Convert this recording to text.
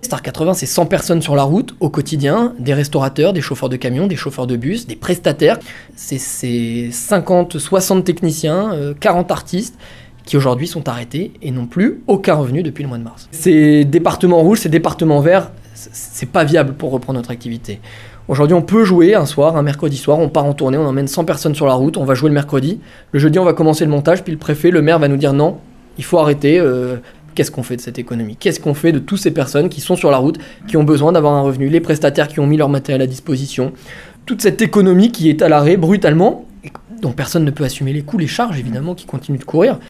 Star 80, c'est 100 personnes sur la route au quotidien, des restaurateurs, des chauffeurs de camions, des chauffeurs de bus, des prestataires. C'est 50, 60 techniciens, 40 artistes qui aujourd'hui sont arrêtés et n'ont plus aucun revenu depuis le mois de mars. Ces départements rouges, ces départements verts, c'est pas viable pour reprendre notre activité. Aujourd'hui, on peut jouer un soir, un mercredi soir, on part en tournée, on emmène 100 personnes sur la route, on va jouer le mercredi. Le jeudi, on va commencer le montage, puis le préfet, le maire va nous dire non, il faut arrêter. Qu'est-ce qu'on fait de cette économie ? Qu'est-ce qu'on fait de toutes ces personnes qui sont sur la route, qui ont besoin d'avoir un revenu, les prestataires qui ont mis leur matériel à disposition, toute cette économie qui est à l'arrêt brutalement, dont personne ne peut assumer les coûts, les charges évidemment qui continuent de courir.